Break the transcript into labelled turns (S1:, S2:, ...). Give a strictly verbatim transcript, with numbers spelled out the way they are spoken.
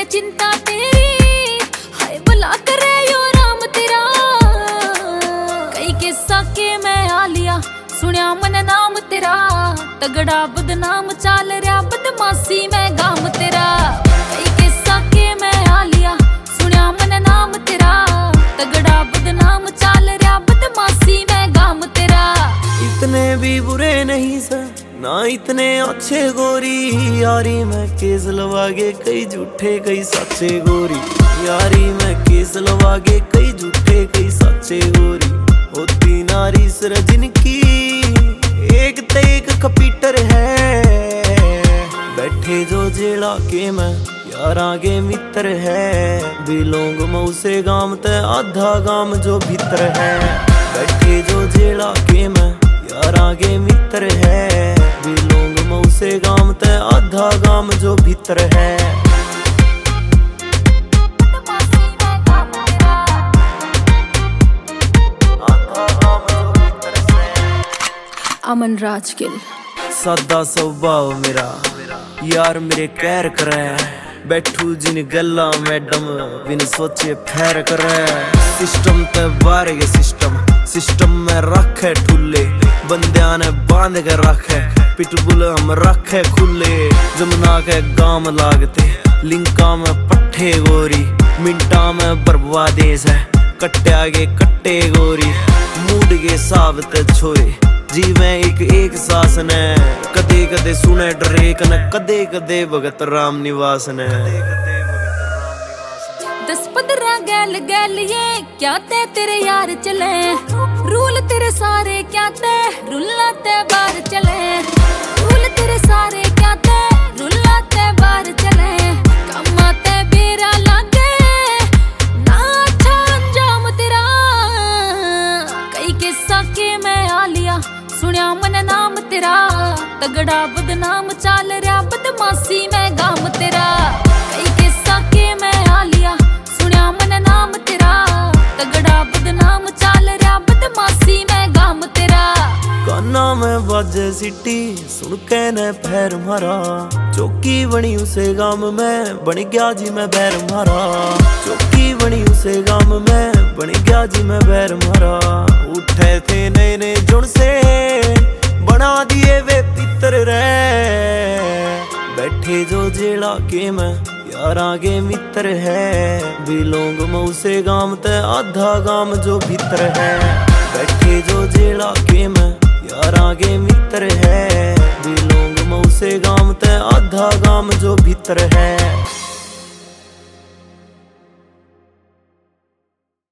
S1: चिंता तेरी, हाय भला करे यो राम तेरा। कई किस्सा के मैं आ लिया, सुनिया मन नाम तेरा, तगड़ा बदनाम चाल रहा बदमाशी में गाम तेरा। कई किस्सा के मैं आ लिया, सुनिया मन नाम तेरा, तगड़ा बदनाम चाल रहा बदमाशी में गाम तेरा।
S2: इतने भी बुरे नहीं सर ना इतने अच्छे गोरी, यारी में केस लवागे कई झूठे कई सच्चे गोरी, यारी में केस लवागे कई झूठे कई सच्चे गोरी। होती नारी सर जिनकी एक ते एक कपीटर है, बैठे जो जेड़ा के मैं यार आगे मित्र है, बिलोंग मऊसे गाम ते आधा गाम जो भीतर है। बैठे जो जेड़ा के मैं यार आगे मित्र है, बिलोंग मऊसे गाम ते आधा गाम जो भीतर है।
S1: अमन राज गिल।
S2: सादा स्वभाव मेरा यार मेरे कैर करे, बैठू जिन गल्ला मैडम बिन सोचे फैर करे। सिस्टम ते बाहर के सिस्टम, सिस्टम में रखे ठुले, बंदियां ने बांध के रखे, पिटबुल हम रखे खुले। जमुना के गाम लागते लिंका में पट्ठे गोरी, मिंटा में बर्बादेश है कट्टे आगे कट्टे गोरी। मूड के साब ते छोरे जी मैं एक एक सास ने, कदे कदे सुने डरे कन कदे कदे भगत राम निवास ने।
S1: दस पंद्रह गैल गैल ये क्या ते तेरे यार चले, रूल तेरे सारे क्या ते रुल्ला ते बार चले। रूल तेरे सारे क्या ते रुल्ला ते बार चले, कम्मा ते बेरा लागे ना अच्छा अंजाम तेरा। कई किस्सा के मैं आ लिया, सुनिया मन नाम तेरा, तगड़ा बदनाम चाल रहा बदमाशी में गाम तेरा। कई किस्सा के मैं आ लिया, सुनिया मन नाम तेरा, तगड़ा बदनाम चाल रहा बदमाशी में गाम तेरा।
S2: काना में बाजे सिटी सुन के ने पैर मारा, चौकी बनी उसे गाम में बन गया जी मैं बैर मारा। चौकी बनी उसे गाम में बन गया जी मैं बैर मारा। उठे थे नए नए जुड़ से बना दिए वे पितर रे, बैठे जो जेड़ा के मैं यार आगे मित्र है, बिलोंग मऊसे गाम ते आधा गाम जो भीतर है। बैठे जो जेड़ा के मैं यार आगे मित्र है, बिलोंग मऊसे गाम ते आधा गाम जो भीतर है।